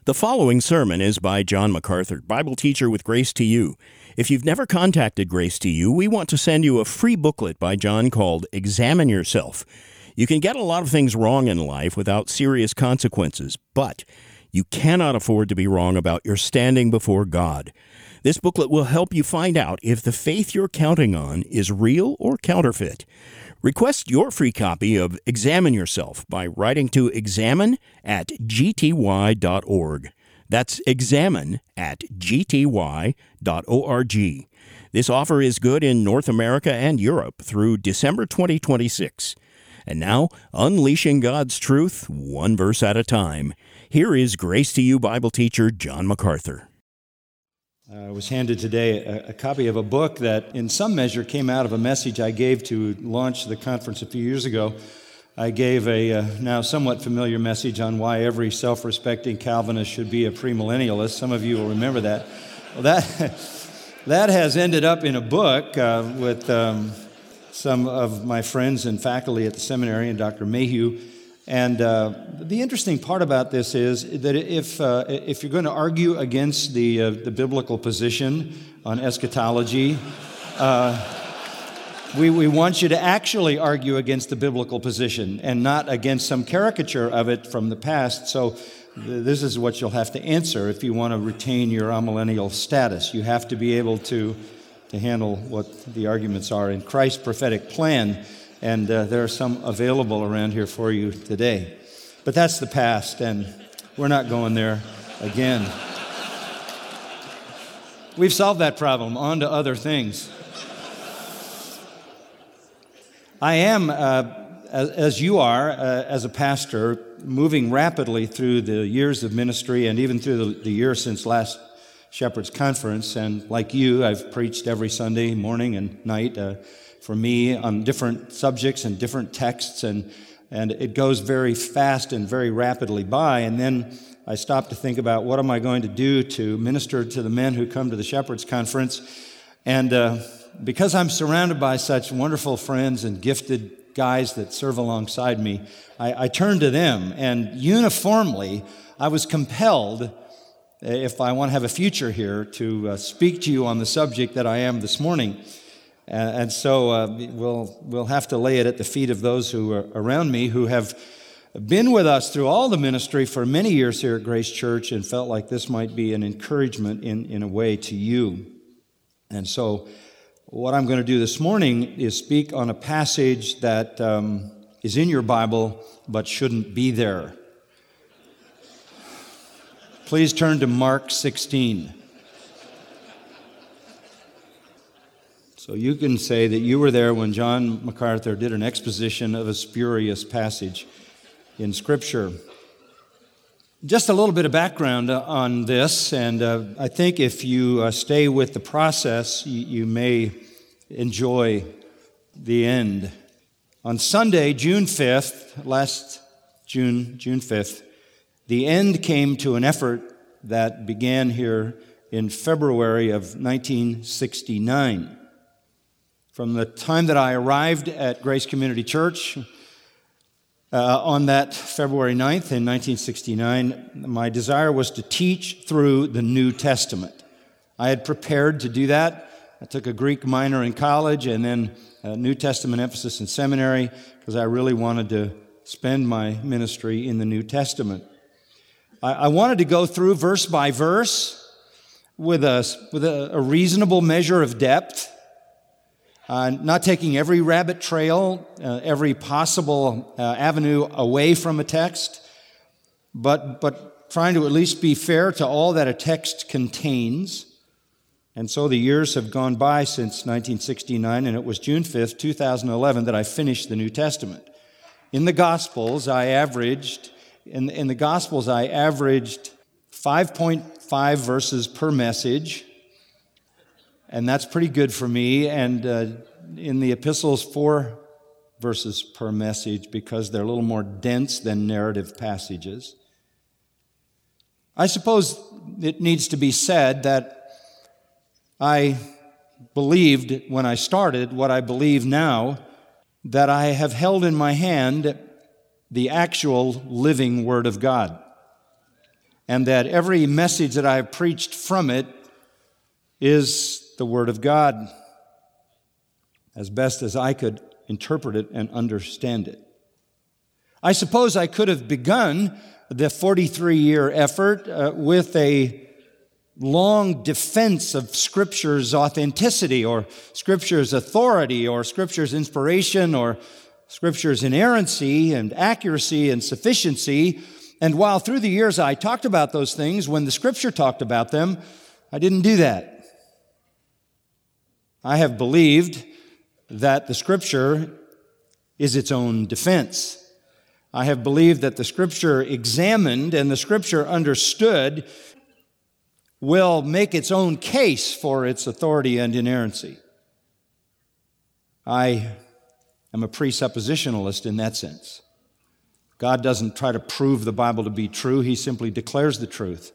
The following sermon is by John MacArthur, Bible teacher with Grace to You. If you've never contacted Grace to You, we want to send you a free booklet by John called Examine Yourself. You can get a lot of things wrong in life without serious consequences, but you cannot afford to be wrong about your standing before God. This booklet will help you find out if the faith you're counting on is real or counterfeit. Request your free copy of Examine Yourself by writing to examine@gty.org. That's examine@gty.org. This offer is good in North America and Europe through December 2026. And now, unleashing God's truth, one verse at a time. Here is Grace to You Bible teacher John MacArthur. I was handed today a copy of a book that in some measure came out of a message I gave to launch the conference a few years ago. I gave a now somewhat familiar message on why every self-respecting Calvinist should be a premillennialist. Some of you will remember that. Well, that has ended up in a book with some of my friends and faculty at the seminary and Dr. Mayhew. And the interesting part about this is that if you're going to argue against the biblical position on eschatology, we want you to actually argue against the biblical position and not against some caricature of it from the past. So this is what you'll have to answer if you want to retain your amillennial status. You have to be able to handle what the arguments are in Christ's prophetic plan. And there are some available around here for you today. But that's the past, and we're not going there again. We've solved that problem. On to other things. I am, as you are, as a pastor, moving rapidly through the years of ministry and even through the year since last Shepherd's Conference. And like you, I've preached every Sunday morning and night for me on different subjects and different texts, and it goes very fast and very rapidly by. And then I stop to think about what am I going to do to minister to the men who come to the Shepherd's Conference. And because I'm surrounded by such wonderful friends and gifted guys that serve alongside me, I turn to them. And uniformly, I was compelled, if I want to have a future here, to speak to you on the subject that I am this morning. And so we'll have to lay it at the feet of those who are around me who have been with us through all the ministry for many years here at Grace Church and felt like this might be an encouragement in a way to you. And so what I'm going to do this morning is speak on a passage that is in your Bible but shouldn't be there. Please turn to Mark 16. So you can say that you were there when John MacArthur did an exposition of a spurious passage in Scripture. Just a little bit of background on this, and I think if you stay with the process, you may enjoy the end. On Sunday, June 5th, last June 5th, the end came to an effort that began here in February of 1969. From the time that I arrived at Grace Community Church on that February 9th in 1969, my desire was to teach through the New Testament. I had prepared to do that. I took a Greek minor in college and then a New Testament emphasis in seminary because I really wanted to spend my ministry in the New Testament. I wanted to go through verse by verse with a reasonable measure of depth. Not taking every rabbit trail, every possible avenue away from a text, but trying to at least be fair to all that a text contains. And so the years have gone by since 1969, and it was June 5th, 2011, that I finished the New Testament. In the Gospels, I averaged 5.5 verses per message. And that's pretty good for me. And in the epistles, 4 verses per message because they're a little more dense than narrative passages. I suppose it needs to be said that I believed when I started what I believe now, that I have held in my hand the actual living Word of God. and that every message that I have preached from it is the Word of God, as best as I could interpret it and understand it. I suppose I could have begun the 43-year effort with a long defense of Scripture's authenticity, or Scripture's authority, or Scripture's inspiration, or Scripture's inerrancy and accuracy and sufficiency. And while through the years I talked about those things, when the Scripture talked about them, I didn't do that. I have believed that the Scripture is its own defense. I have believed that the Scripture examined and the Scripture understood will make its own case for its authority and inerrancy. I am a presuppositionalist in that sense. God doesn't try to prove the Bible to be true. He simply declares the truth.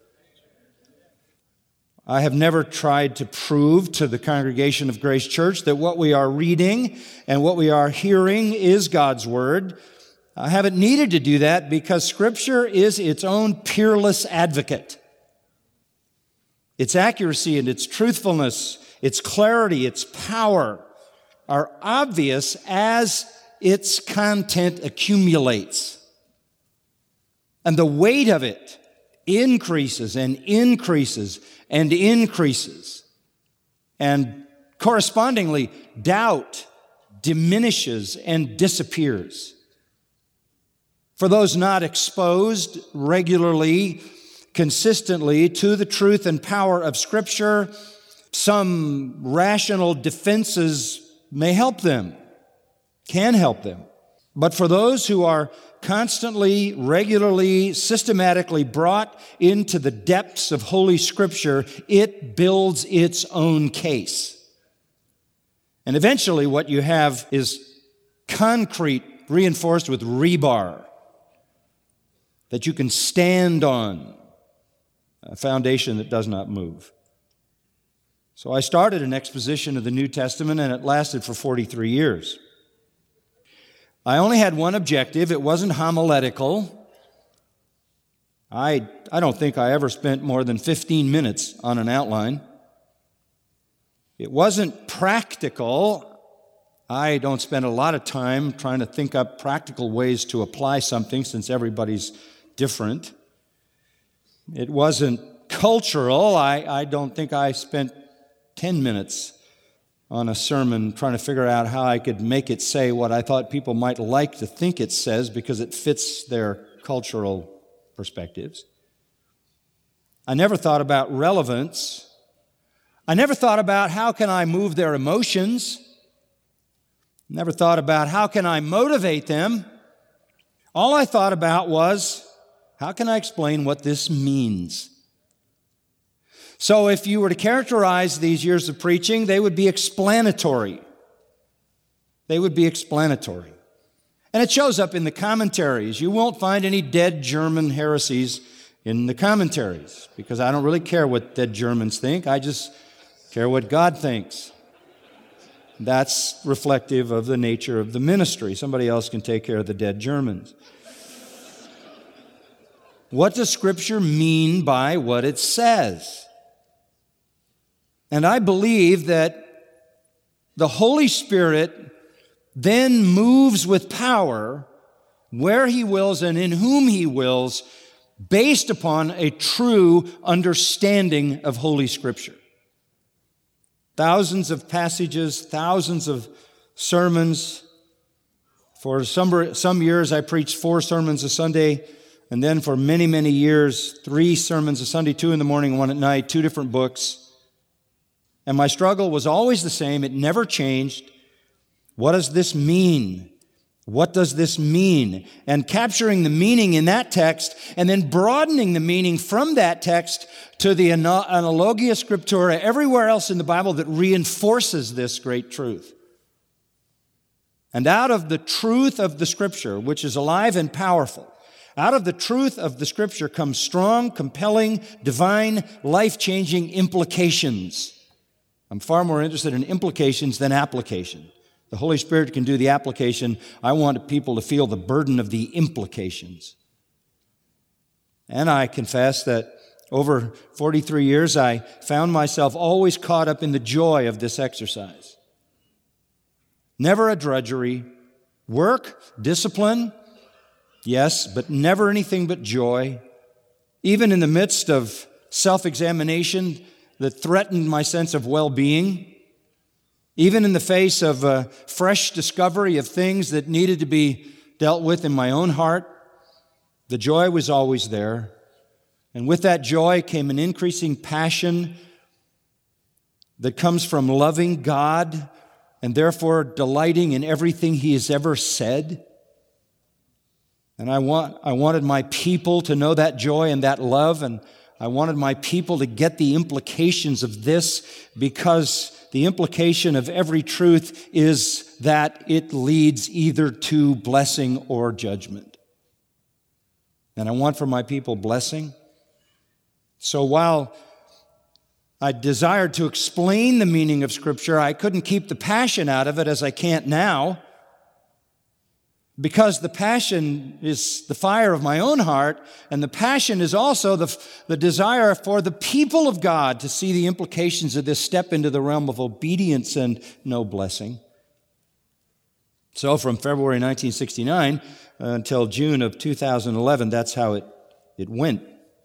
I have never tried to prove to the congregation of Grace Church that what we are reading and what we are hearing is God's Word. I haven't needed to do that because Scripture is its own peerless advocate. Its accuracy and its truthfulness, its clarity, its power are obvious as its content accumulates. And the weight of it increases and increases and increases. And correspondingly, doubt diminishes and disappears. For those not exposed regularly, consistently to the truth and power of Scripture, some rational defenses may help them, can help them. But for those who are constantly, regularly, systematically brought into the depths of Holy Scripture, it builds its own case. And eventually what you have is concrete reinforced with rebar that you can stand on, a foundation that does not move. So I started an exposition of the New Testament, and it lasted for 43 years. I only had one objective. It wasn't homiletical. I don't think I ever spent more than 15 minutes on an outline. It wasn't practical. I don't spend a lot of time trying to think up practical ways to apply something since everybody's different. It wasn't cultural. I don't think I spent 10 minutes on a sermon trying to figure out how I could make it say what I thought people might like to think it says because it fits their cultural perspectives. I never thought about relevance. I never thought about how can I move their emotions. Never thought about how can I motivate them. All I thought about was, how can I explain what this means? So if you were to characterize these years of preaching, they would be explanatory. They would be explanatory. And it shows up in the commentaries. You won't find any dead German heresies in the commentaries because I don't really care what dead Germans think. I just care what God thinks. That's reflective of the nature of the ministry. Somebody else can take care of the dead Germans. What does Scripture mean by what it says? And I believe that the Holy Spirit then moves with power where He wills and in whom He wills based upon a true understanding of Holy Scripture. Thousands of passages, thousands of sermons. For some years I preached 4 sermons a Sunday, and then for many, many years, 3 sermons a Sunday, 2 in the morning, 1 at night, 2 different books. And my struggle was always the same. It never changed. What does this mean? What does this mean? And capturing the meaning in that text and then broadening the meaning from that text to the analogia scriptura everywhere else in the Bible that reinforces this great truth. And out of the truth of the Scripture, which is alive and powerful, out of the truth of the Scripture comes strong, compelling, divine, life-changing implications. I'm far more interested in implications than application. The Holy Spirit can do the application. I want people to feel the burden of the implications. And I confess that over 43 years, I found myself always caught up in the joy of this exercise. Never a drudgery. Work, discipline, yes, but never anything but joy. Even in the midst of self-examination that threatened my sense of well-being, even in the face of a fresh discovery of things that needed to be dealt with in my own heart, the joy was always there. And with that joy came an increasing passion that comes from loving God and therefore delighting in everything He has ever said. And I wanted my people to know that joy and that love, and I wanted my people to get the implications of this, because the implication of every truth is that it leads either to blessing or judgment. And I want for my people blessing. So while I desired to explain the meaning of Scripture, I couldn't keep the passion out of it as I can't now, because the passion is the fire of my own heart, and the passion is also the desire for the people of God to see the implications of this step into the realm of obedience and no blessing. So from February 1969 until June of 2011, that's how it went.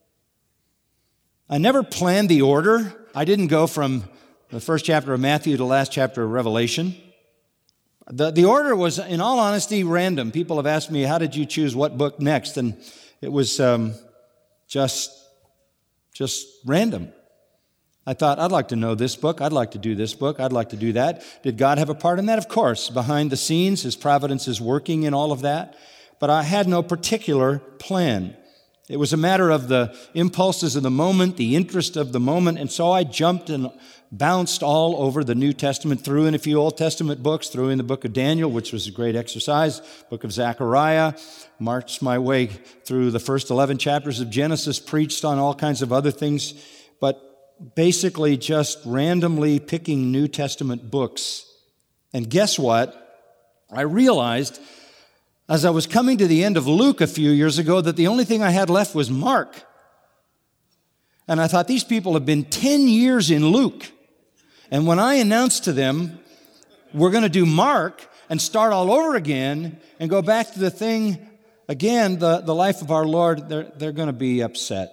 I never planned the order. I didn't go from the first chapter of Matthew to the last chapter of Revelation. The order was, in all honesty, random. People have asked me, how did you choose what book next? And it was just random. I thought, I'd like to know this book. I'd like to do this book. I'd like to do that. Did God have a part in that? Of course. Behind the scenes, His providence is working in all of that. But I had no particular plan. It was a matter of the impulses of the moment, the interest of the moment, and so I jumped and bounced all over the New Testament, threw in a few Old Testament books, threw in the book of Daniel, which was a great exercise, book of Zechariah, marched my way through the first 11 chapters of Genesis, preached on all kinds of other things, but basically just randomly picking New Testament books. And guess what? I realized as I was coming to the end of Luke a few years ago that the only thing I had left was Mark. And I thought, these people have been 10 years in Luke. And when I announced to them, we're going to do Mark and start all over again and go back to the thing again, the life of our Lord, they're going to be upset.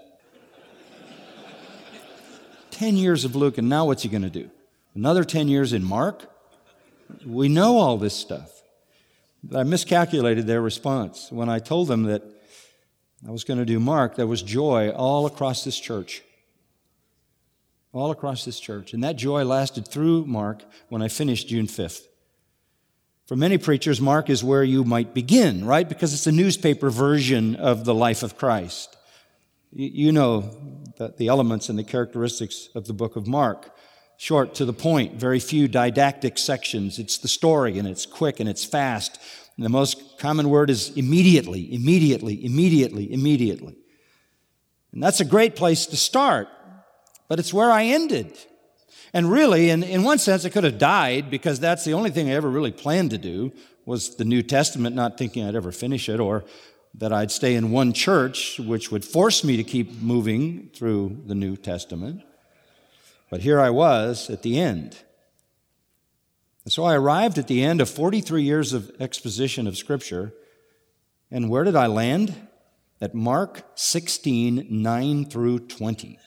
10 years of Luke, and now what's he going to do? Another 10 years in Mark? We know all this stuff. I miscalculated their response. When I told them that I was going to do Mark, there was joy all across this church. All across this church. And that joy lasted through Mark when I finished June 5th. For many preachers, Mark is where you might begin, right? Because it's a newspaper version of the life of Christ. You know the elements and the characteristics of the book of Mark. Short, to the point, very few didactic sections. It's the story, and it's quick, and it's fast. And the most common word is immediately, immediately, immediately, immediately. And that's a great place to start, but it's where I ended. And really, in one sense, I could have died, because that's the only thing I ever really planned to do, was the New Testament, not thinking I'd ever finish it, or that I'd stay in one church, which would force me to keep moving through the New Testament. But here I was at the end. And so I arrived at the end of 43 years of exposition of Scripture. And where did I land? At Mark 16, 9 through 20.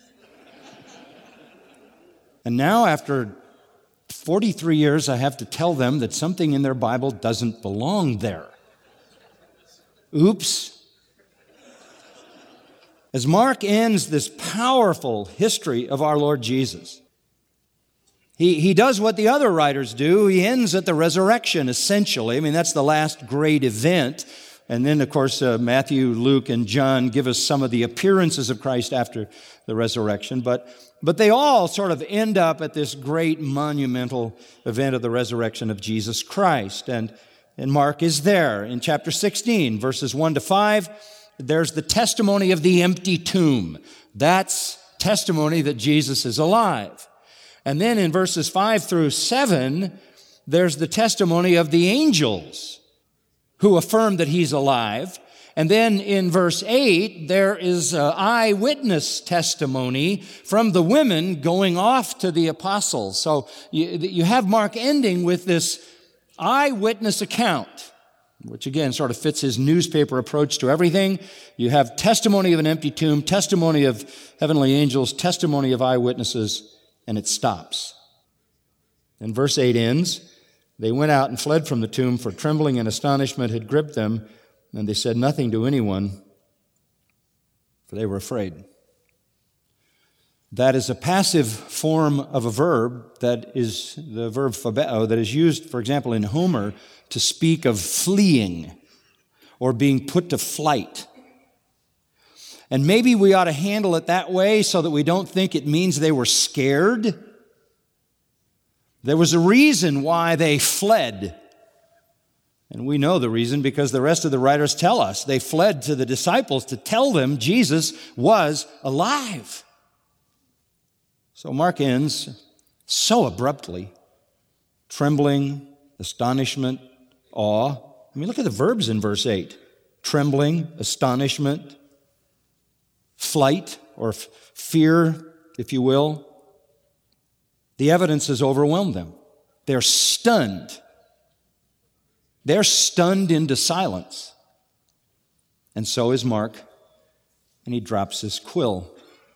And now, after 43 years, I have to tell them that something in their Bible doesn't belong there. Oops. As Mark ends this powerful history of our Lord Jesus, he does what the other writers do. He ends at the resurrection, essentially. I mean, that's the last great event. And then, of course, Matthew, Luke, and John give us some of the appearances of Christ after the resurrection. But they all sort of end up at this great monumental event of the resurrection of Jesus Christ. And Mark is there. In chapter 16, verses 1 to 5, there's the testimony of the empty tomb. That's testimony that Jesus is alive. And then in verses 5 through 7, there's the testimony of the angels who affirm that He's alive. And then in verse 8, there is eyewitness testimony from the women going off to the apostles. So you have Mark ending with this eyewitness account, which again sort of fits his newspaper approach to everything. You have testimony of an empty tomb, testimony of heavenly angels, testimony of eyewitnesses, and it stops. And verse 8 ends, they went out and fled from the tomb, for trembling and astonishment had gripped them, and they said nothing to anyone, for they were afraid. That is a passive form of a verb that is the verb phobeo that is used, for example, in Homer to speak of fleeing or being put to flight. And maybe we ought to handle it that way so that we don't think it means they were scared. There was a reason why they fled. And we know the reason because the rest of the writers tell us. They fled to the disciples to tell them Jesus was alive. So Mark ends so abruptly. Trembling, astonishment, awe. I mean, look at the verbs in verse 8. Trembling, astonishment, flight, or fear, if you will. The evidence has overwhelmed them. They're stunned. They're stunned into silence. And so is Mark, and he drops his quill.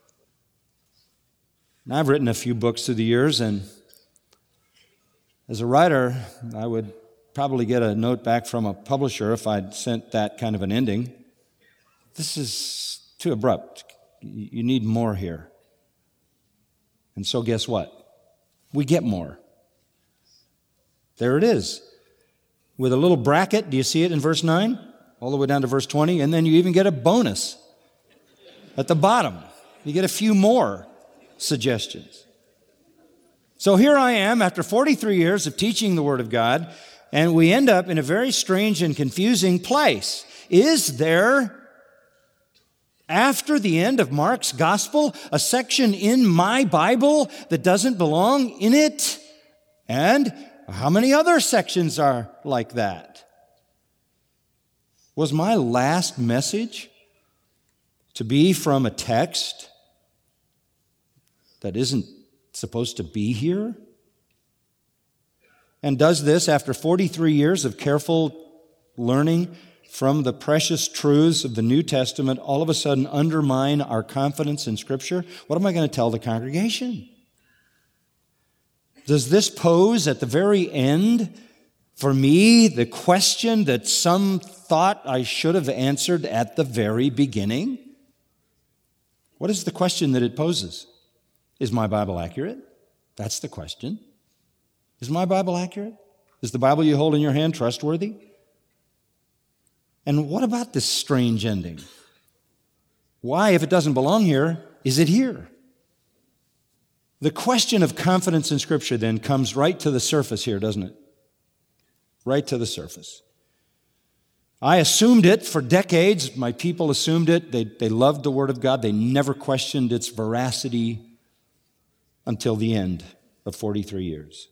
Now, I've written a few books through the years, and as a writer, I would probably get a note back from a publisher if I'd sent that kind of an ending. This is too abrupt. You need more here. And so guess what? We get more. There it is. With a little bracket, do you see it in verse 9? All the way down to verse 20, and then you even get a bonus at the bottom. You get a few more suggestions. So here I am after 43 years of teaching the Word of God, and we end up in a very strange and confusing place. Is there, after the end of Mark's gospel, a section in my Bible that doesn't belong in it? And how many other sections are like that? Was my last message to be from a text that isn't supposed to be here? And does this, after 43 years of careful learning from the precious truths of the New Testament, all of a sudden undermine our confidence in Scripture? What am I going to tell the congregation? Does this pose at the very end for me the question that some thought I should have answered at the very beginning? What is the question that it poses? Is my Bible accurate? That's the question. Is my Bible accurate? Is the Bible you hold in your hand trustworthy? And what about this strange ending? Why, if it doesn't belong here, is it here? The question of confidence in Scripture then comes right to the surface here, doesn't it? Right to the surface. I assumed it for decades. My people assumed it. They loved the Word of God. They never questioned its veracity until the end of 43 years.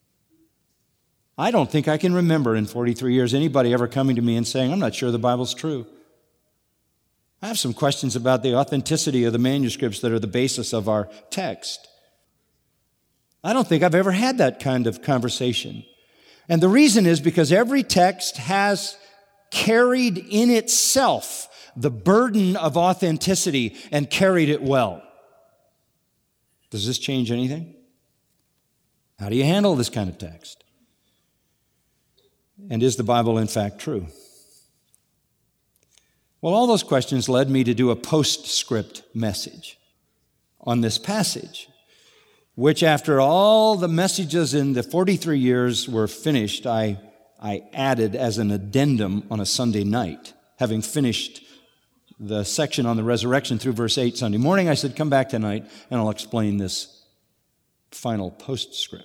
I don't think I can remember in 43 years anybody ever coming to me and saying, I'm not sure the Bible's true. I have some questions about the authenticity of the manuscripts that are the basis of our text. I don't think I've ever had that kind of conversation. And the reason is because every text has carried in itself the burden of authenticity and carried it well. Does this change anything? How do you handle this kind of text? And is the Bible in fact true? Well, all those questions led me to do a postscript message on this passage, which after all the messages in the 43 years were finished, I added as an addendum on a Sunday night. Having finished the section on the resurrection through verse 8 Sunday morning, I said, come back tonight and I'll explain this final postscript.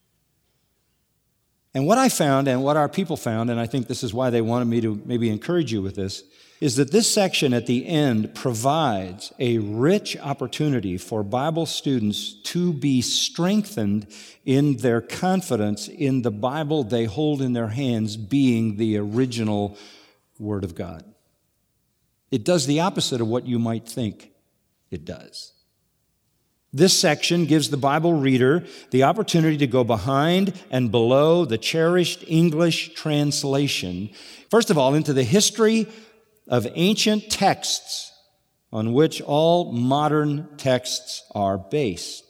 And what I found and what our people found, and I think this is why they wanted me to maybe encourage you with this, is that this section at the end provides a rich opportunity for Bible students to be strengthened in their confidence in the Bible they hold in their hands being the original Word of God. It does the opposite of what you might think it does. This section gives the Bible reader the opportunity to go behind and below the cherished English translation, first of all, into the history of ancient texts on which all modern texts are based.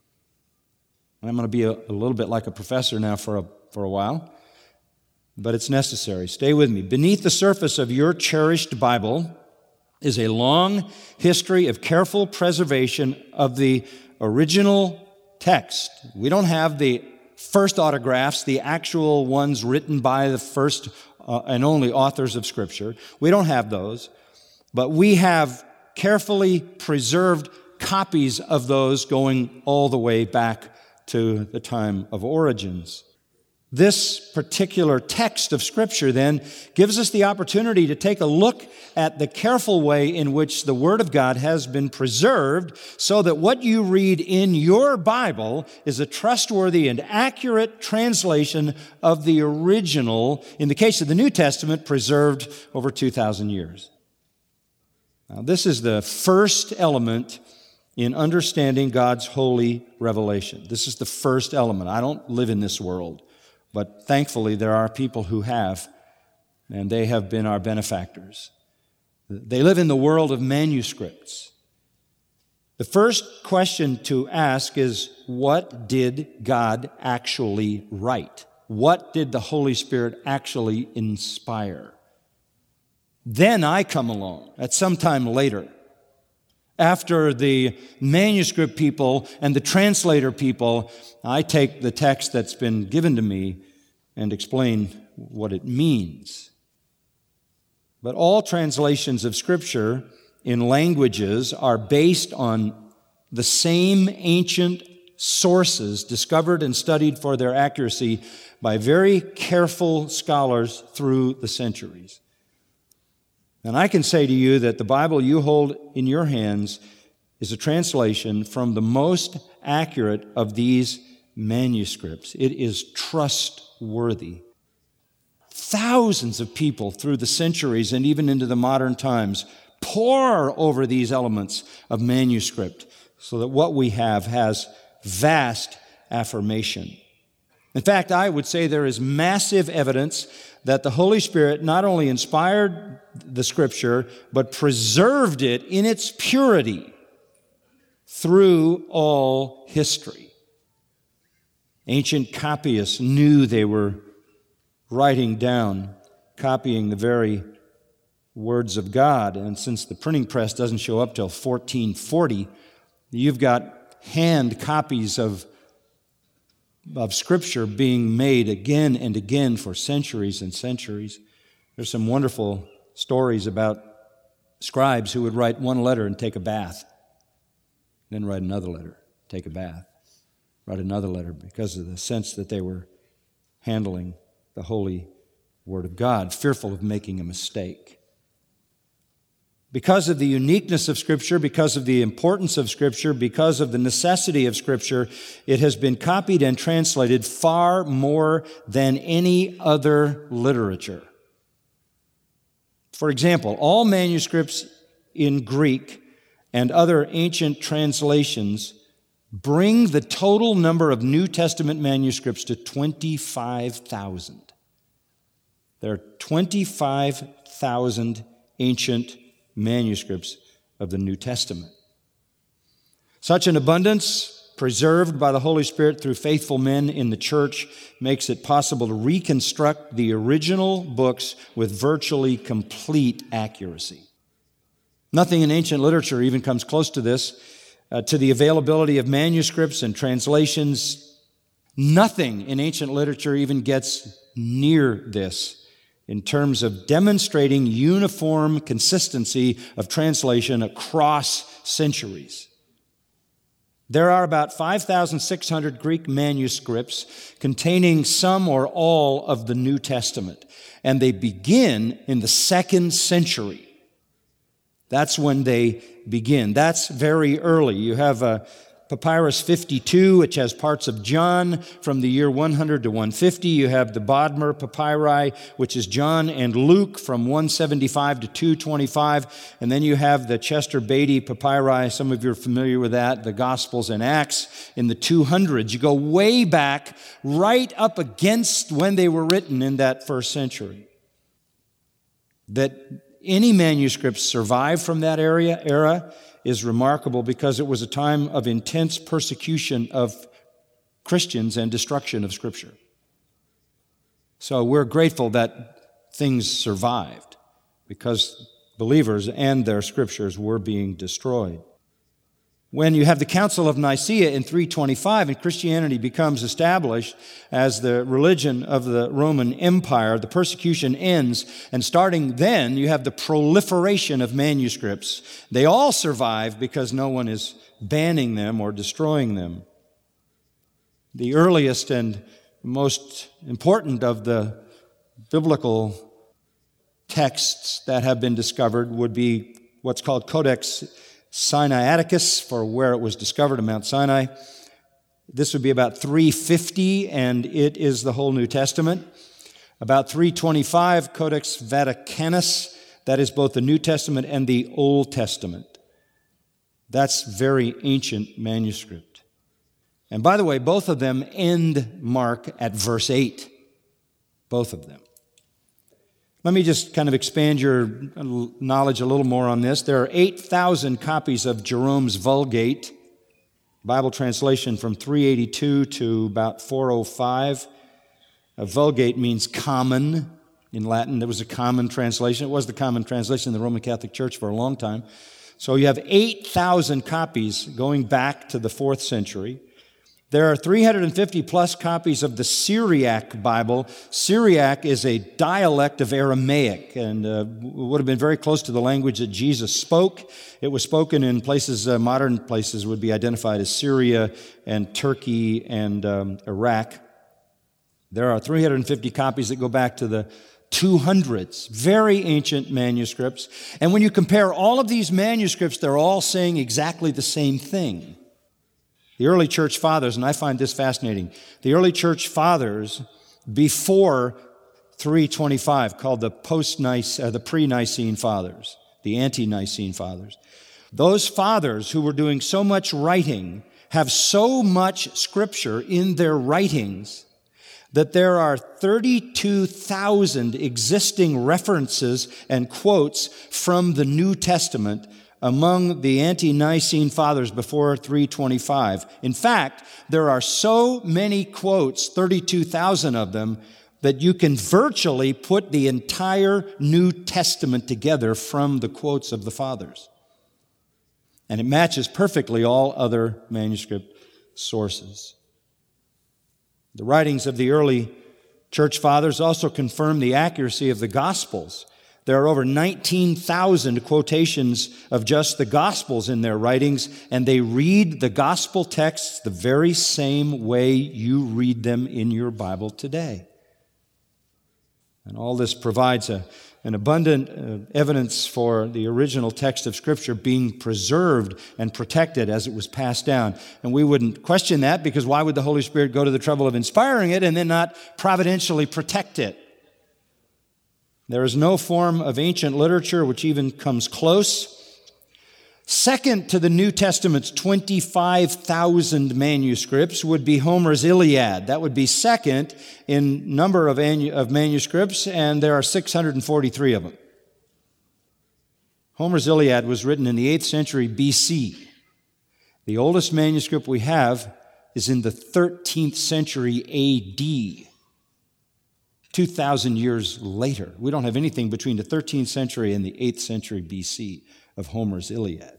And I'm going to be a little bit like a professor now for a while, but it's necessary. Stay with me. Beneath the surface of your cherished Bible is a long history of careful preservation of the original text. We don't have the first autographs, the actual ones written by the first and only authors of Scripture. We don't have those, but we have carefully preserved copies of those going all the way back to the time of origins. This particular text of Scripture then gives us the opportunity to take a look at the careful way in which the Word of God has been preserved so that what you read in your Bible is a trustworthy and accurate translation of the original, in the case of the New Testament, preserved over 2,000 years. Now, this is the first element in understanding God's holy revelation. This is the first element. I don't live in this world, but thankfully there are people who have, and they have been our benefactors. They live in the world of manuscripts. The first question to ask is, what did God actually write? What did the Holy Spirit actually inspire? Then I come along at some time later, after the manuscript people and the translator people. I take the text that's been given to me and explain what it means. But all translations of Scripture in languages are based on the same ancient sources discovered and studied for their accuracy by very careful scholars through the centuries. And I can say to you that the Bible you hold in your hands is a translation from the most accurate of these manuscripts. It is trustworthy. Thousands of people through the centuries and even into the modern times pore over these elements of manuscript so that what we have has vast affirmation. In fact, I would say there is massive evidence that the Holy Spirit not only inspired the Scripture, but preserved it in its purity through all history. Ancient copyists knew they were writing down, copying the very words of God. And since the printing press doesn't show up till 1440, you've got hand copies of Scripture being made again and again for centuries and centuries. There's some wonderful stories about scribes who would write one letter and take a bath, then write another letter, take a bath, write another letter, because of the sense that they were handling the holy Word of God, fearful of making a mistake. Because of the uniqueness of Scripture, because of the importance of Scripture, because of the necessity of Scripture, it has been copied and translated far more than any other literature. For example, all manuscripts in Greek and other ancient translations bring the total number of New Testament manuscripts to 25,000. There are 25,000 ancient manuscripts of the New Testament. Such an abundance, preserved by the Holy Spirit through faithful men in the church, makes it possible to reconstruct the original books with virtually complete accuracy. Nothing in ancient literature even comes close to this, to the availability of manuscripts and translations. Nothing in ancient literature even gets near this in terms of demonstrating uniform consistency of translation across centuries. There are about 5,600 Greek manuscripts containing some or all of the New Testament, and they begin in the 2nd century. That's when they begin. That's very early. You have Papyrus 52, which has parts of John from the year 100 to 150. You have the Bodmer Papyri, which is John and Luke from 175 to 225. And then you have the Chester Beatty Papyri. Some of you are familiar with that, the Gospels and Acts in the 200s. You go way back, right up against when they were written in that first century. That any manuscripts survive from that era is remarkable because it was a time of intense persecution of Christians and destruction of Scripture. So we're grateful that things survived because believers and their Scriptures were being destroyed. When you have the Council of Nicaea in 325 and Christianity becomes established as the religion of the Roman Empire, the persecution ends, and starting then you have the proliferation of manuscripts. They all survive because no one is banning them or destroying them. The earliest and most important of the biblical texts that have been discovered would be what's called Codex Sinaiticus, for where it was discovered at Mount Sinai. This would be about 350, and it is the whole New Testament. About 325, Codex Vaticanus, that is both the New Testament and the Old Testament. That's very ancient manuscript. And by the way, both of them end Mark at verse 8. Both of them. Let me just kind of expand your knowledge a little more on this. There are 8,000 copies of Jerome's Vulgate, Bible translation from 382 to about 405. A Vulgate means common in Latin. There was a common translation. It was the common translation in the Roman Catholic Church for a long time. So you have 8,000 copies going back to the 4th century. There are 350 plus copies of the Syriac Bible. Syriac is a dialect of Aramaic and would have been very close to the language that Jesus spoke. It was spoken in places, modern places would be identified as Syria and Turkey and Iraq. There are 350 copies that go back to the 200s, very ancient manuscripts. And when you compare all of these manuscripts, they're all saying exactly the same thing. The early church fathers, and I find this fascinating, the early church fathers before 325, called the pre-Nicene fathers, the ante-Nicene fathers, those fathers who were doing so much writing have so much Scripture in their writings that there are 32,000 existing references and quotes from the New Testament among the ante-Nicene fathers before 325. In fact, there are so many quotes, 32,000 of them, that you can virtually put the entire New Testament together from the quotes of the fathers. And it matches perfectly all other manuscript sources. The writings of the early church fathers also confirm the accuracy of the Gospels. There are over 19,000 quotations of just the Gospels in their writings, and they read the Gospel texts the very same way you read them in your Bible today. And all this provides an abundant evidence for the original text of Scripture being preserved and protected as it was passed down. And we wouldn't question that, because why would the Holy Spirit go to the trouble of inspiring it and then not providentially protect it? There is no form of ancient literature which even comes close. Second to the New Testament's 25,000 manuscripts would be Homer's Iliad. That would be second in number of manuscripts, and there are 643 of them. Homer's Iliad was written in the 8th century BC. The oldest manuscript we have is in the 13th century AD. 2,000 years later. We don't have anything between the 13th century and the 8th century BC of Homer's Iliad.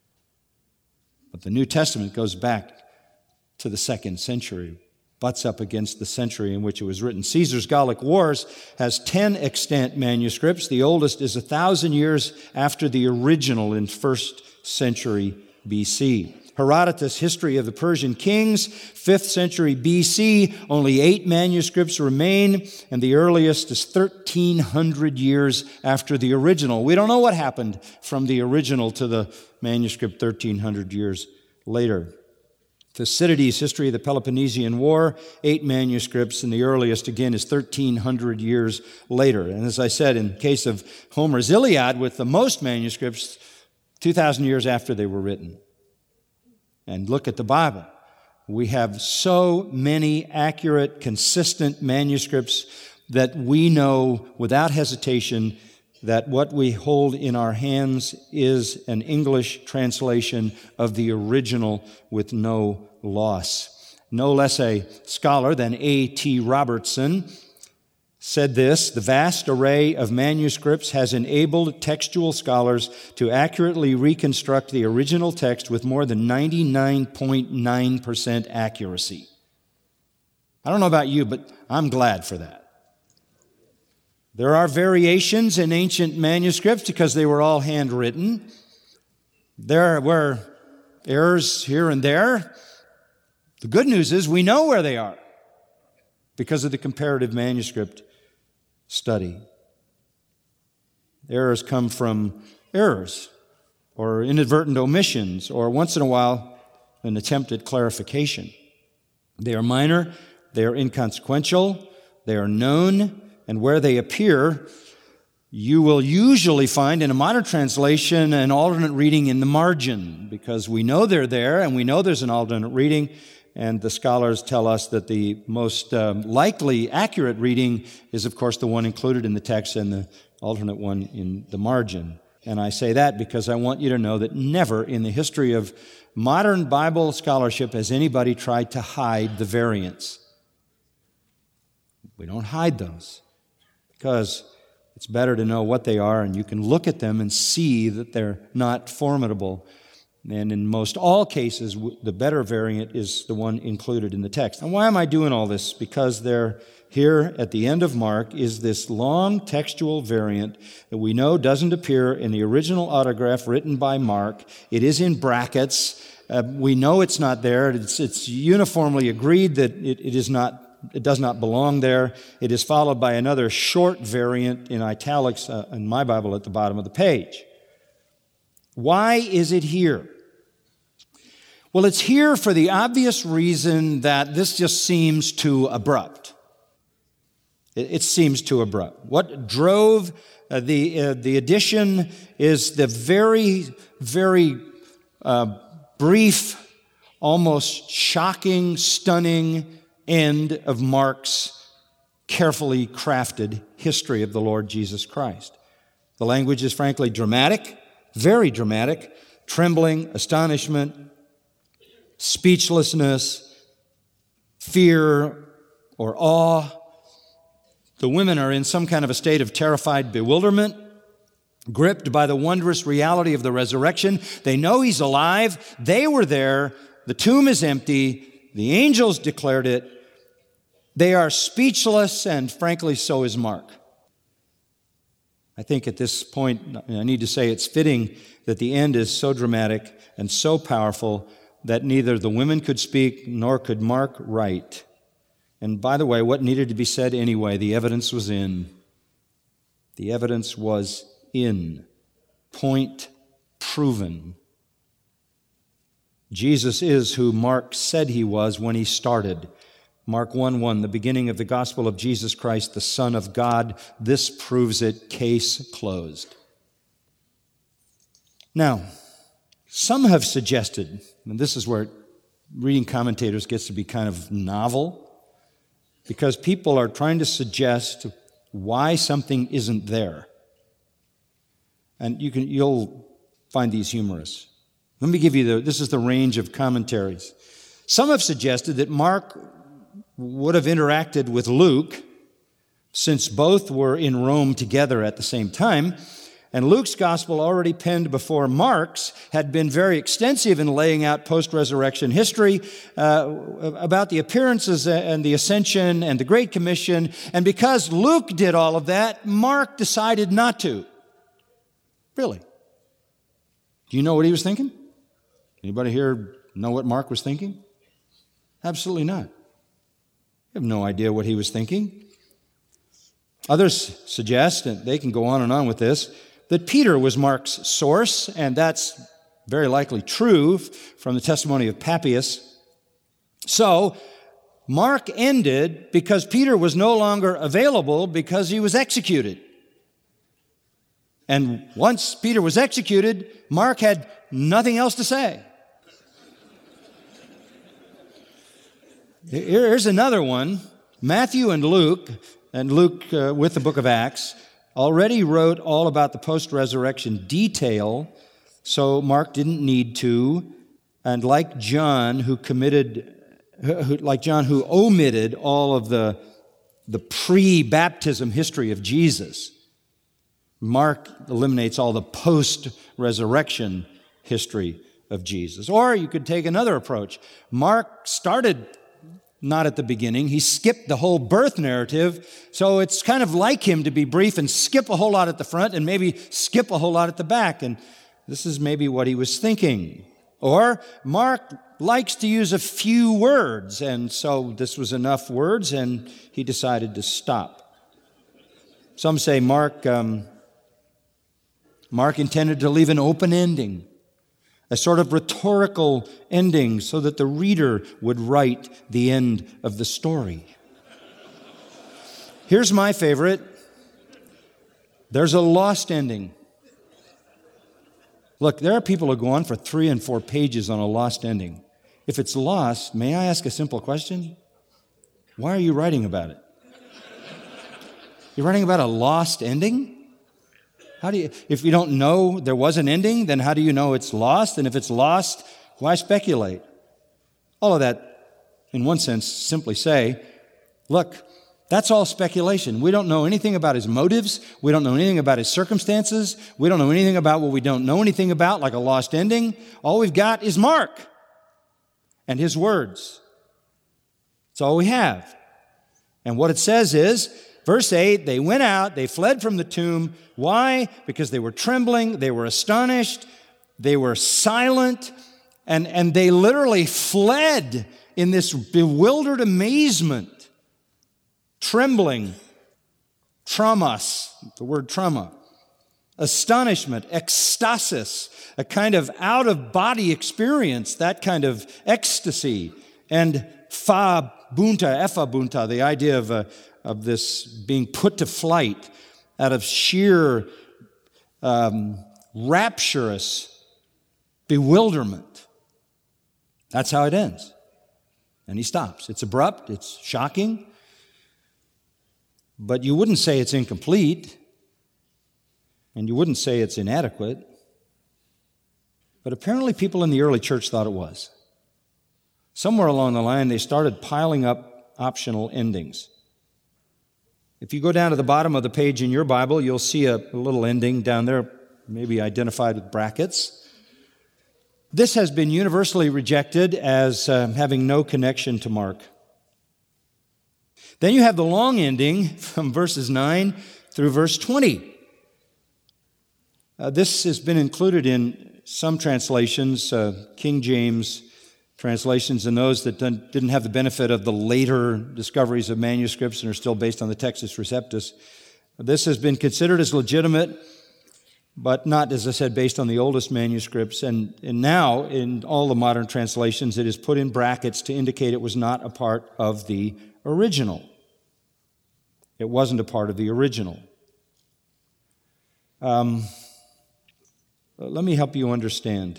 But the New Testament goes back to the 2nd century, butts up against the century in which it was written. Caesar's Gallic Wars has 10 extant manuscripts. The oldest is 1,000 years after the original in 1st century BC. Herodotus' History of the Persian Kings, 5th century BC, only 8 manuscripts remain, and the earliest is 1,300 years after the original. We don't know what happened from the original to the manuscript 1,300 years later. Thucydides' History of the Peloponnesian War, 8 manuscripts, and the earliest, again, is 1,300 years later. And as I said, in the case of Homer's Iliad, with the most manuscripts, 2,000 years after they were written. And look at the Bible. We have so many accurate, consistent manuscripts that we know without hesitation that what we hold in our hands is an English translation of the original with no loss. No less a scholar than A.T. Robertson said this: "The vast array of manuscripts has enabled textual scholars to accurately reconstruct the original text with more than 99.9% accuracy." I don't know about you, but I'm glad for that. There are variations in ancient manuscripts because they were all handwritten. There were errors here and there. The good news is we know where they are because of the comparative manuscript study. Errors come from errors or inadvertent omissions or once in a while an attempt at clarification. They are minor, they are inconsequential, they are known, and where they appear, you will usually find in a modern translation an alternate reading in the margin because we know they're there and we know there's an alternate reading, and the scholars tell us that the most likely accurate reading is, of course, the one included in the text and the alternate one in the margin. And I say that because I want you to know that never in the history of modern Bible scholarship has anybody tried to hide the variants. We don't hide those, because it's better to know what they are, and you can look at them and see that they're not formidable. And in most all cases, the better variant is the one included in the text. And why am I doing all this? Because there, here at the end of Mark, is this long textual variant that we know doesn't appear in the original autograph written by Mark. It is in brackets. We know it's not there. It's uniformly agreed that it is not. It does not belong there. It is followed by another short variant in italics in my Bible at the bottom of the page. Why is it here? Well, it's here for the obvious reason that this just seems too abrupt. It seems too abrupt. What drove the addition is the very, very brief, almost shocking, stunning end of Mark's carefully crafted history of the Lord Jesus Christ. The language is frankly dramatic, very dramatic, trembling, astonishment, speechlessness, fear, or awe. The women are in some kind of a state of terrified bewilderment, gripped by the wondrous reality of the resurrection. They know he's alive. They were there. The tomb is empty. The angels declared it. They are speechless, and frankly, so is Mark. I think at this point, I need to say it's fitting that the end is so dramatic and so powerful that neither the women could speak nor could Mark write. And by the way, what needed to be said anyway? The evidence was in. The evidence was in. Point proven. Jesus is who Mark said he was when he started. Mark 1:1, the beginning of the gospel of Jesus Christ, the Son of God. This proves it. Case closed. Now, some have suggested, and this is where reading commentators gets to be kind of novel, because people are trying to suggest why something isn't there. And you'll find these humorous. Let me give you this is the range of commentaries. Some have suggested that Mark would have interacted with Luke, since both were in Rome together at the same time, and Luke's gospel, already penned before Mark's, had been very extensive in laying out post-resurrection history about the appearances and the ascension and the Great Commission. And because Luke did all of that, Mark decided not to. Really? Do you know what he was thinking? Anybody here know what Mark was thinking? Absolutely not. I have no idea what he was thinking. Others suggest, and they can go on and on with this, that Peter was Mark's source, and that's very likely true from the testimony of Papias. So, Mark ended because Peter was no longer available because he was executed. And once Peter was executed, Mark had nothing else to say. Here's another one. Matthew and Luke with the book of Acts, already wrote all about the post-resurrection detail, so Mark didn't need to. And like John, who omitted all of the pre-baptism history of Jesus, Mark eliminates all the post-resurrection history of Jesus. Or you could take another approach. Mark started not at the beginning. He skipped the whole birth narrative, so it's kind of like him to be brief and skip a whole lot at the front and maybe skip a whole lot at the back. And this is maybe what he was thinking. Or Mark likes to use a few words, and so this was enough words, and he decided to stop. Some say Mark intended to leave an open ending, a sort of rhetorical ending so that the reader would write the end of the story. Here's my favorite. There's a lost ending. Look, there are people who go on for 3 and 4 pages on a lost ending. If it's lost, may I ask a simple question? Why are you writing about it? You're writing about a lost ending? If you don't know there was an ending, then how do you know it's lost? And if it's lost, why speculate? All of that, in one sense, simply say, look, that's all speculation. We don't know anything about his motives. We don't know anything about his circumstances. We don't know anything about what we don't know anything about, like a lost ending. All we've got is Mark and his words. That's all we have. And what it says is, verse 8, they went out, they fled from the tomb. Why? Because they were trembling, they were astonished, they were silent, and they literally fled in this bewildered amazement. Trembling, traumas, the word trauma, astonishment, ecstasis, a kind of out-of-body experience, that kind of ecstasy, and ephebunta, the idea of this being put to flight out of sheer rapturous bewilderment. That's how it ends. And he stops. It's abrupt, it's shocking, but you wouldn't say it's incomplete, and you wouldn't say it's inadequate, but apparently people in the early church thought it was. Somewhere along the line, they started piling up optional endings. If you go down to the bottom of the page in your Bible, you'll see a little ending down there, maybe identified with brackets. This has been universally rejected as having no connection to Mark. Then you have the long ending from verses 9 through verse 20. This has been included in some translations, King James translations, and those that didn't have the benefit of the later discoveries of manuscripts and are still based on the Textus Receptus. This has been considered as legitimate, but not, as I said, based on the oldest manuscripts. And now, in all the modern translations, it is put in brackets to indicate it was not a part of the original. It wasn't a part of the original. Let me help you understand.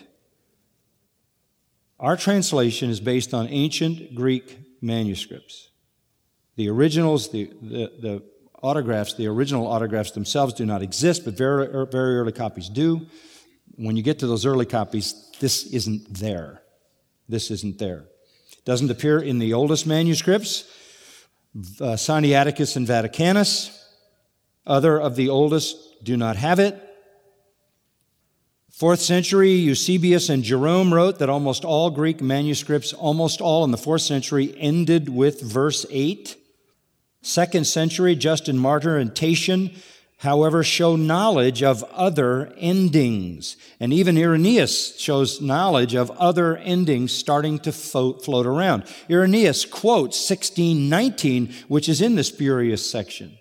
Our translation is based on ancient Greek manuscripts. The originals, the autographs, the original autographs themselves do not exist, but very early copies do. When you get to those early copies, this isn't there. This isn't there. It doesn't appear in the oldest manuscripts, Sinaiticus and Vaticanus. Other of the oldest do not have it. 4th century, Eusebius and Jerome wrote that almost all Greek manuscripts, almost all in the 4th century, ended with verse 8. 2nd century, Justin Martyr and Tatian, however, show knowledge of other endings. And even Irenaeus shows knowledge of other endings starting to float around. Irenaeus quotes 1619, which is in the spurious section.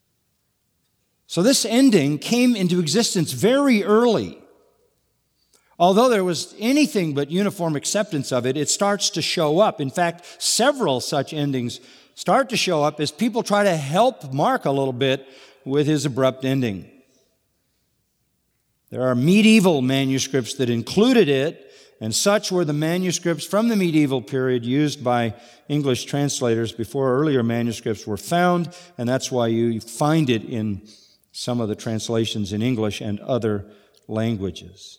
So this ending came into existence very early. Although there was anything but uniform acceptance of it, it starts to show up. In fact, several such endings start to show up as people try to help Mark a little bit with his abrupt ending. There are medieval manuscripts that included it, and such were the manuscripts from the medieval period used by English translators before earlier manuscripts were found, and that's why you find it in some of the translations in English and other languages.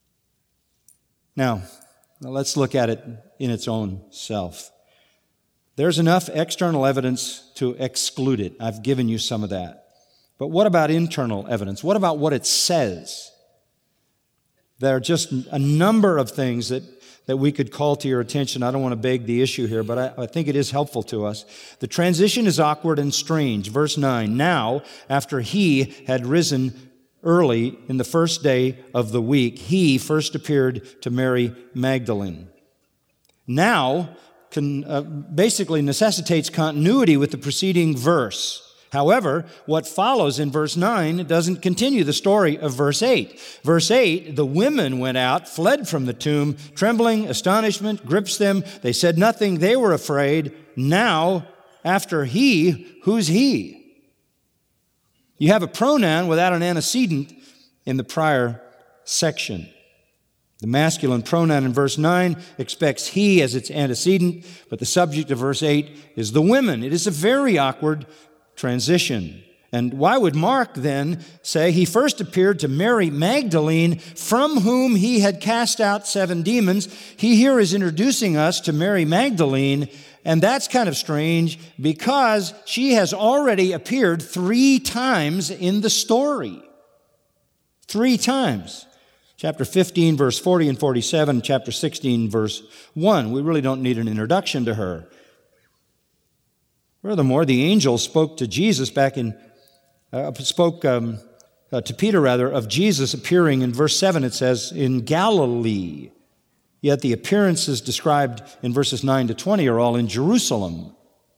Now, let's look at it in its own self. There's enough external evidence to exclude it. I've given you some of that. But what about internal evidence? What about what it says? There are just a number of things that we could call to your attention. I don't want to beg the issue here, but I think it is helpful to us. The transition is awkward and strange. Verse 9, now, after he had risen early in the first day of the week, he first appeared to Mary Magdalene. Now basically necessitates continuity with the preceding verse. However, what follows in verse 9 doesn't continue the story of verse 8. Verse 8, the women went out, fled from the tomb, trembling, astonishment grips them. They said nothing, they were afraid. Now, after he, who's he? You have a pronoun without an antecedent in the prior section. The masculine pronoun in verse 9 expects he as its antecedent, but the subject of verse 8 is the women. It is a very awkward transition. And why would Mark then say he first appeared to Mary Magdalene, from whom he had cast out 7 demons? He here is introducing us to Mary Magdalene, and that's kind of strange because she has already appeared 3 times in the story. 3 times. Chapter 15, verse 40 and 47, chapter 16, verse 1. We really don't need an introduction to her. Furthermore, the angel spoke to Jesus to Peter of Jesus appearing in verse 7, it says, in Galilee. Yet the appearances described in verses 9 to 20 are all in Jerusalem.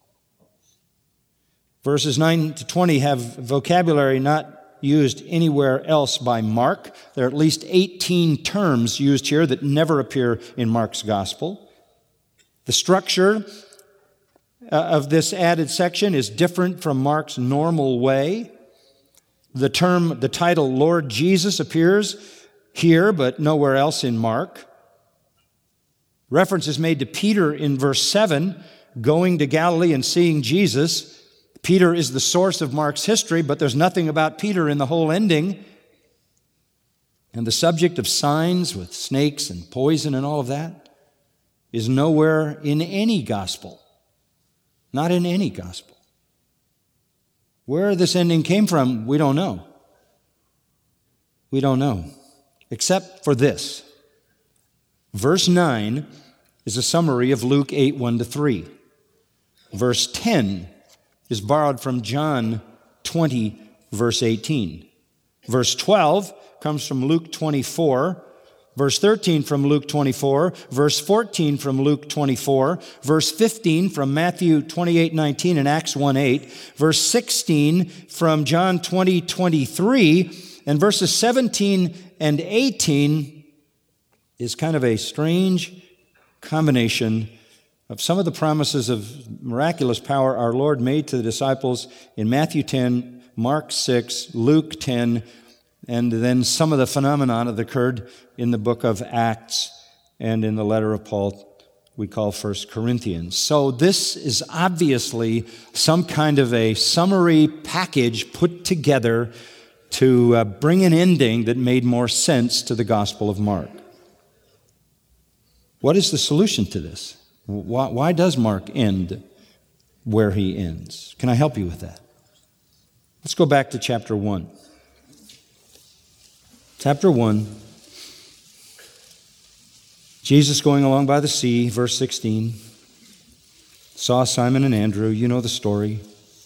Verses 9 to 20 have vocabulary not used anywhere else by Mark. There are at least 18 terms used here that never appear in Mark's gospel. The structure of this added section is different from Mark's normal way. The title Lord Jesus appears here, but nowhere else in Mark. Reference is made to Peter in verse 7, going to Galilee and seeing Jesus. Peter is the source of Mark's history, but there's nothing about Peter in the whole ending. And the subject of signs with snakes and poison and all of that is nowhere in any gospel. Not in any gospel. Where this ending came from, we don't know. We don't know. Except for this. Verse 9 is a summary of Luke 8, 1-3. Verse 10 is borrowed from John 20, verse 18. Verse 12 comes from Luke 24. Verse 13 from Luke 24. Verse 14 from Luke 24. Verse 15 from Matthew 28:19 and Acts 1:8. Verse 16 from John 20:23. And verses 17 and 18 is kind of a strange combination of some of the promises of miraculous power our Lord made to the disciples in Matthew 10, Mark 6, Luke 10, and then some of the phenomena that occurred in the book of Acts and in the letter of Paul we call 1 Corinthians. So this is obviously some kind of a summary package put together to bring an ending that made more sense to the Gospel of Mark. What is the solution to this? Why does Mark end where he ends? Can I help you with that? Let's go back to chapter 1. Chapter 1, Jesus going along by the sea, verse 16, saw Simon and Andrew, you know the story.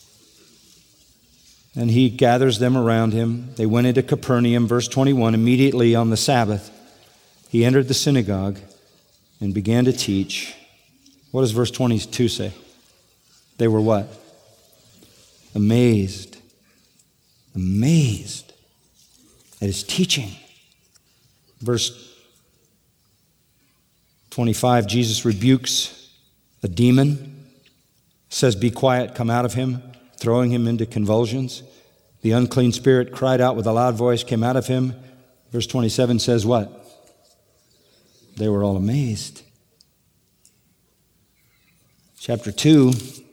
And he gathers them around him. They went into Capernaum, verse 21, immediately on the Sabbath. He entered the synagogue and began to teach. What does verse 22 say? They were what? Amazed. Amazed at his teaching. Verse 25, Jesus rebukes a demon, says, "Be quiet, come out of him," throwing him into convulsions. The unclean spirit cried out with a loud voice, came out of him. Verse 27 says what? They were all amazed. Chapter 2,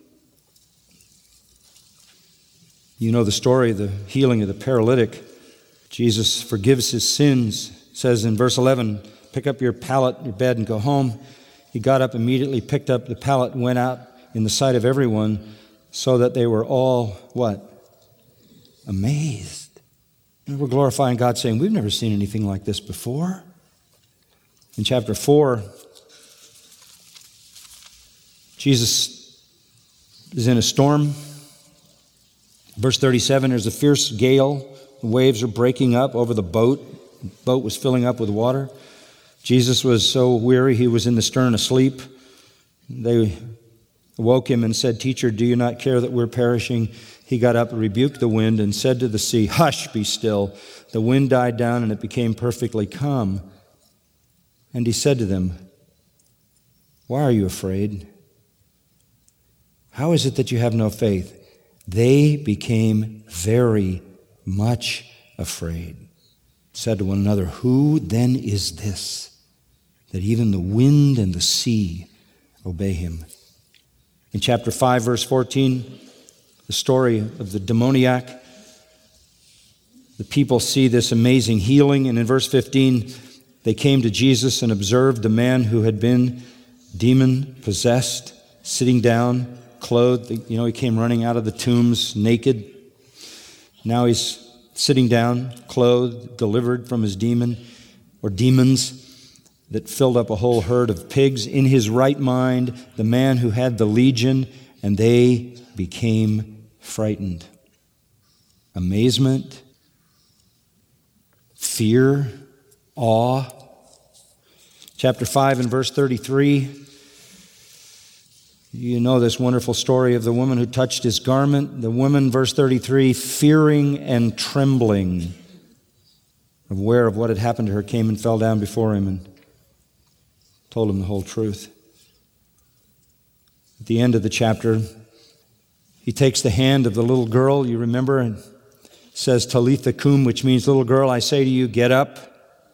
you know the story, the healing of the paralytic. Jesus forgives his sins. It says in verse 11, "Pick up your pallet, your bed, and go home." He got up immediately, picked up the pallet, and went out in the sight of everyone, so that they were all, what? Amazed. And we're glorifying God, saying, we've never seen anything like this before. In chapter 4, Jesus is in a storm. Verse 37, there's a fierce gale. The waves are breaking up over the boat. The boat was filling up with water. Jesus was so weary, he was in the stern asleep. They awoke him and said, "Teacher, do you not care that we're perishing?" He got up and rebuked the wind and said to the sea, "Hush, be still." The wind died down and it became perfectly calm. And he said to them, "Why are you afraid? How is it that you have no faith?" They became very much afraid. Said to one another, "Who then is this, that even the wind and the sea obey him?" In chapter 5, verse 14, the story of the demoniac. The people see this amazing healing, and in verse 15, they came to Jesus and observed the man who had been demon-possessed, sitting down, clothed. You know, he came running out of the tombs naked. Now he's sitting down, clothed, delivered from his demon, or demons that filled up a whole herd of pigs. In his right mind, the man who had the legion, and they became frightened. Amazement, fear, awe. Chapter 5 and verse 33, you know this wonderful story of the woman who touched his garment. The woman, verse 33, fearing and trembling, aware of what had happened to her, came and fell down before him and told him the whole truth. At the end of the chapter, he takes the hand of the little girl, you remember, and says, "Talitha cum," which means, "Little girl, I say to you, get up."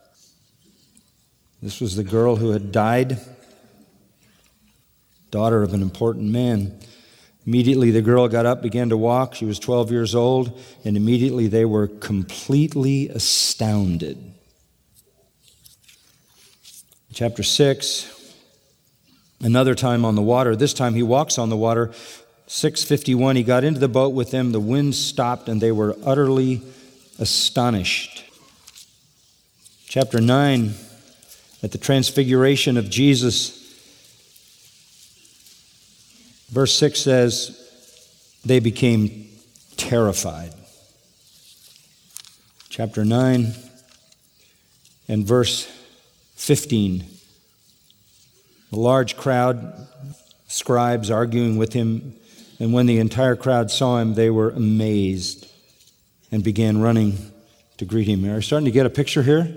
This was the girl who had died, daughter of an important man. Immediately the girl got up, began to walk. She was 12 years old, and immediately they were completely astounded. Chapter 6, another time on the water. This time he walks on the water. 6:51, he got into the boat with them. The wind stopped, and they were utterly astonished. Chapter 9, at the transfiguration of Jesus, verse 6 says, they became terrified. Chapter 9 and verse 15, a large crowd, scribes arguing with him, and when the entire crowd saw him, they were amazed and began running to greet him. Are you starting to get a picture here?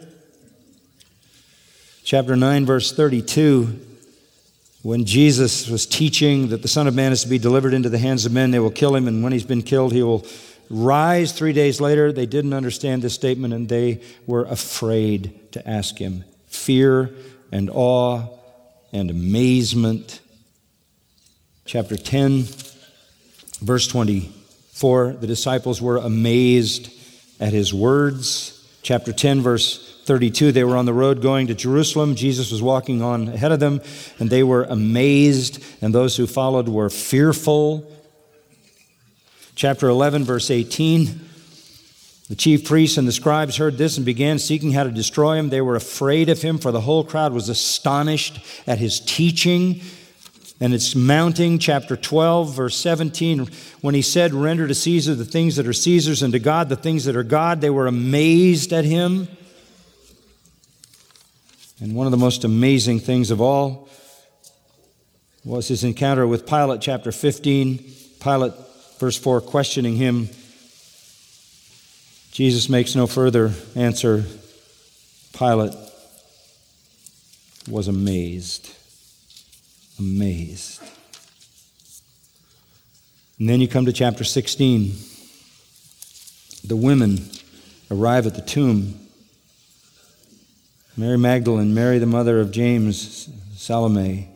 Chapter 9, verse 32, when Jesus was teaching that the Son of Man is to be delivered into the hands of men, they will kill him, and when he's been killed, he will rise 3 days later. They didn't understand this statement, and they were afraid to ask him. Fear and awe and amazement. Chapter 10, verse 24, the disciples were amazed at his words. Chapter 10, verse 32, they were on the road going to Jerusalem. Jesus was walking on ahead of them, and they were amazed, and those who followed were fearful. Chapter 11, verse 18, the chief priests and the scribes heard this and began seeking how to destroy him. They were afraid of him, for the whole crowd was astonished at his teaching. And it's mounting. Chapter 12, verse 17, when he said, "Render to Caesar the things that are Caesar's, and to God the things that are God," they were amazed at him. And one of the most amazing things of all was his encounter with Pilate, chapter 15. Pilate, verse 4, questioning him. Jesus makes no further answer. Pilate was amazed. Amazed. And then you come to chapter 16. The women arrive at the tomb. Mary Magdalene, Mary the mother of James, Salome.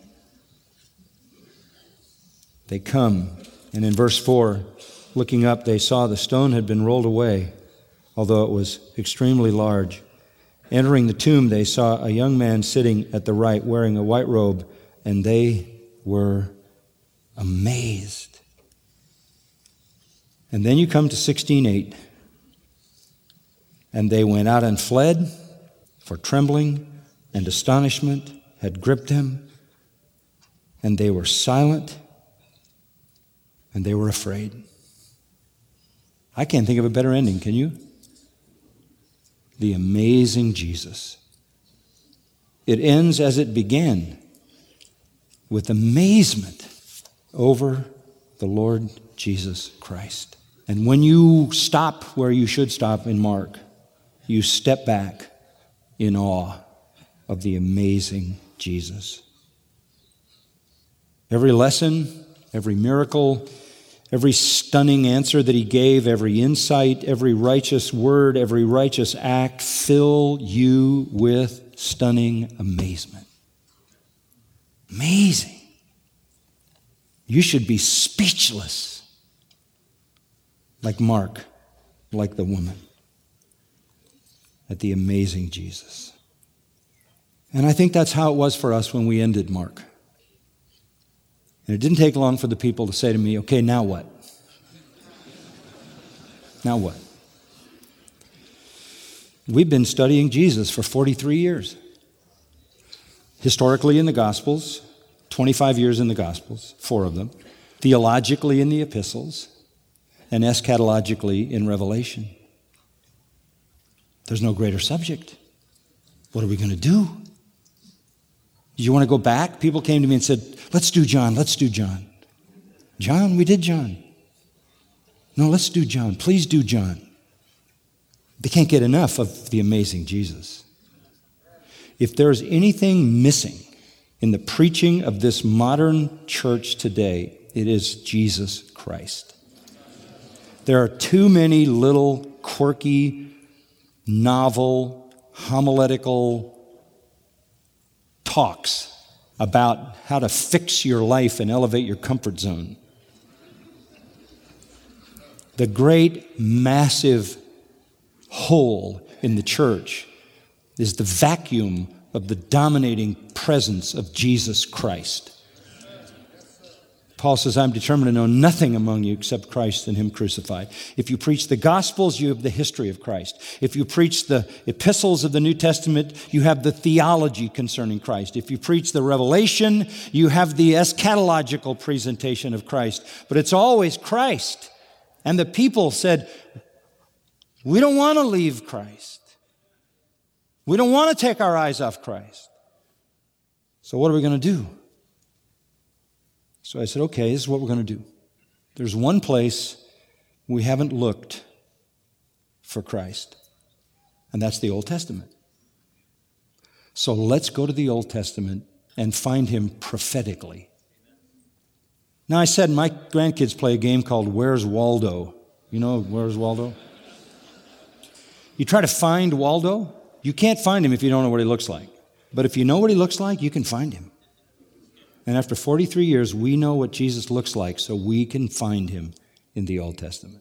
They come, and in verse 4, looking up, they saw the stone had been rolled away, although it was extremely large. Entering the tomb, they saw a young man sitting at the right, wearing a white robe, and they were amazed. And then you come to 16:8. And they went out and fled, for trembling and astonishment had gripped them, and they were silent, and they were afraid. I can't think of a better ending, can you? The amazing Jesus. It ends as it began, with amazement over the Lord Jesus Christ. And when you stop where you should stop in Mark, you step back in awe of the amazing Jesus. Every lesson, every miracle, every stunning answer that he gave, every insight, every righteous word, every righteous act fill you with stunning amazement. Amazing. You should be speechless, like Mark, like the woman, at the amazing Jesus. And I think that's how it was for us when we ended Mark. And it didn't take long for the people to say to me, okay, now what? Now what? We've been studying Jesus for 43 years. Historically in the Gospels, 25 years in the Gospels, 4 of them. Theologically in the epistles, and eschatologically in Revelation. There's no greater subject. What are we going to do? Do you want to go back? People came to me and said, let's do John, let's do John. John, we did John. No, let's do John. Please do John. They can't get enough of the amazing Jesus. If there's anything missing in the preaching of this modern church today, it is Jesus Christ. There are too many little quirky, novel, homiletical talks about how to fix your life and elevate your comfort zone. The great, massive hole in the church is the vacuum of the dominating presence of Jesus Christ. Paul says, I'm determined to know nothing among you except Christ and Him crucified. If you preach the Gospels, you have the history of Christ. If you preach the epistles of the New Testament, you have the theology concerning Christ. If you preach the Revelation, you have the eschatological presentation of Christ. But it's always Christ. And the people said, we don't want to leave Christ. We don't want to take our eyes off Christ. So what are we going to do? So I said, okay, this is what we're going to do. There's one place we haven't looked for Christ, and that's the Old Testament. So let's go to the Old Testament and find Him prophetically. Now, I said my grandkids play a game called Where's Waldo? You know Where's Waldo? You try to find Waldo, you can't find him if you don't know what he looks like. But if you know what he looks like, you can find him. And after 43 years, we know what Jesus looks like, so we can find him in the Old Testament.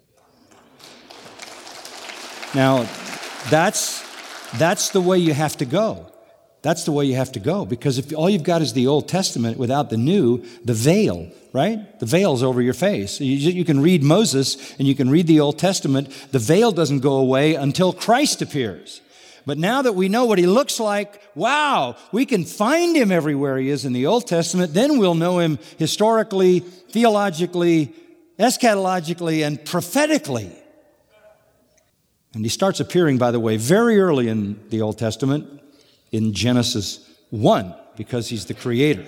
Now, that's the way you have to go. That's the way you have to go. Because if all you've got is the Old Testament without the New, the veil, right? The veil's over your face. You can read Moses and you can read the Old Testament. The veil doesn't go away until Christ appears. But now that we know what he looks like, wow, we can find him everywhere he is in the Old Testament. Then we'll know him historically, theologically, eschatologically, and prophetically. And he starts appearing, by the way, very early in the Old Testament, in Genesis 1, because he's the creator.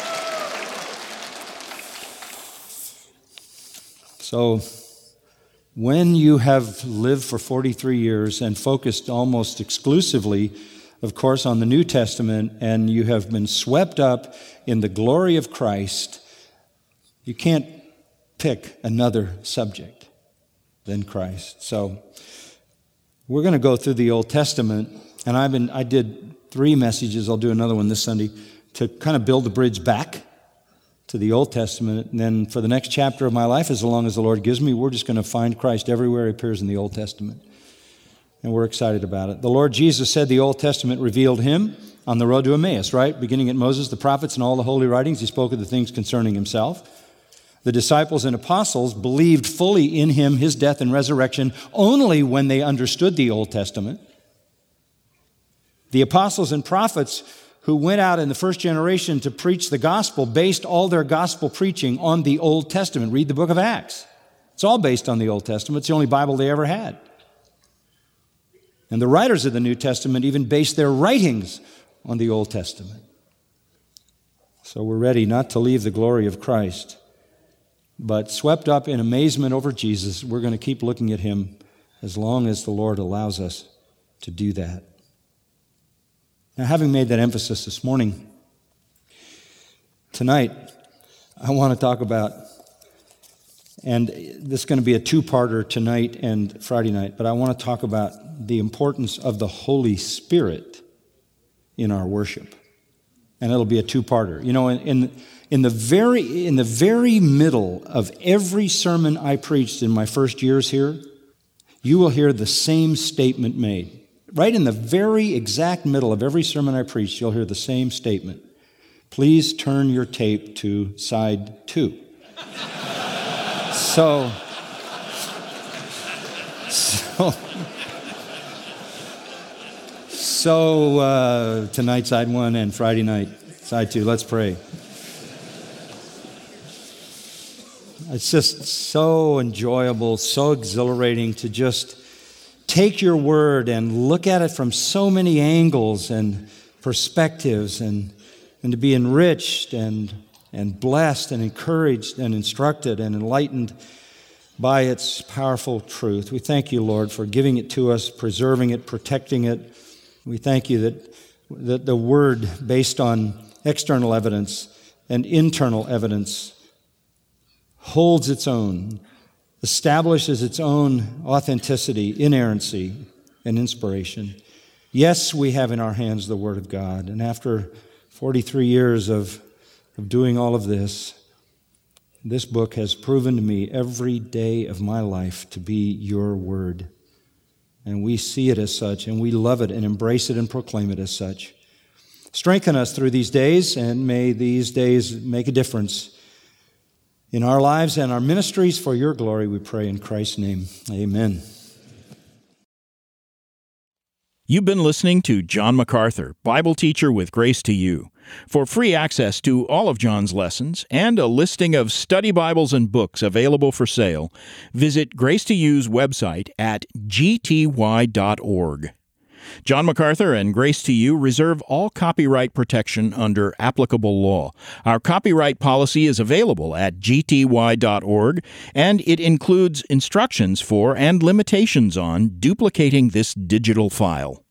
So When you have lived for 43 years and focused almost exclusively, of course, on the New Testament, and you have been swept up in the glory of Christ, you can't pick another subject than Christ. So we're going to go through the Old Testament, and I did 3 messages. I'll do another one this Sunday to kind of build the bridge back to the Old Testament. And then for the next chapter of my life, as long as the Lord gives me, we're just going to find Christ everywhere He appears in the Old Testament. And we're excited about it. The Lord Jesus said the Old Testament revealed Him on the road to Emmaus, right? Beginning at Moses, the prophets, and all the holy writings, He spoke of the things concerning Himself. The disciples and apostles believed fully in Him, His death and resurrection, only when they understood the Old Testament. The apostles and prophets who went out in the first generation to preach the gospel based all their gospel preaching on the Old Testament. Read the book of Acts. It's all based on the Old Testament. It's the only Bible they ever had. And the writers of the New Testament even based their writings on the Old Testament. So we're ready not to leave the glory of Christ, but swept up in amazement over Jesus, we're going to keep looking at Him as long as the Lord allows us to do that. Now, having made that emphasis this morning, tonight I want to talk about, and this is going to be a 2-parter tonight and Friday night, but I want to talk about the importance of the Holy Spirit in our worship. And it'll be a 2-parter. You know, in the very middle of every sermon I preached in my first years here, you will hear the same statement made. Right in the very exact middle of every sermon I preached, you'll hear the same statement. Please turn your tape to side 2. So tonight, side 1, and Friday night, side 2. Let's pray. It's just so enjoyable, so exhilarating to just take your word and look at it from so many angles and perspectives, and to be enriched and blessed and encouraged and instructed and enlightened by its powerful truth. We thank you, Lord, for giving it to us, preserving it, protecting it. We thank you that the word, based on external evidence and internal evidence, holds its own, establishes its own authenticity, inerrancy, and inspiration. Yes, we have in our hands the Word of God, and after 43 years of doing all of this book has proven to me every day of my life to be your Word. And we see it as such, and we love it and embrace it and proclaim it as such. Strengthen us through these days, and may these days make a difference in our lives and our ministries. For your glory, we pray in Christ's name. Amen. You've been listening to John MacArthur, Bible teacher with Grace to You. For free access to all of John's lessons and a listing of study Bibles and books available for sale, visit Grace to You's website at gty.org. John MacArthur and Grace to You reserve all copyright protection under applicable law. Our copyright policy is available at gty.org, and it includes instructions for and limitations on duplicating this digital file.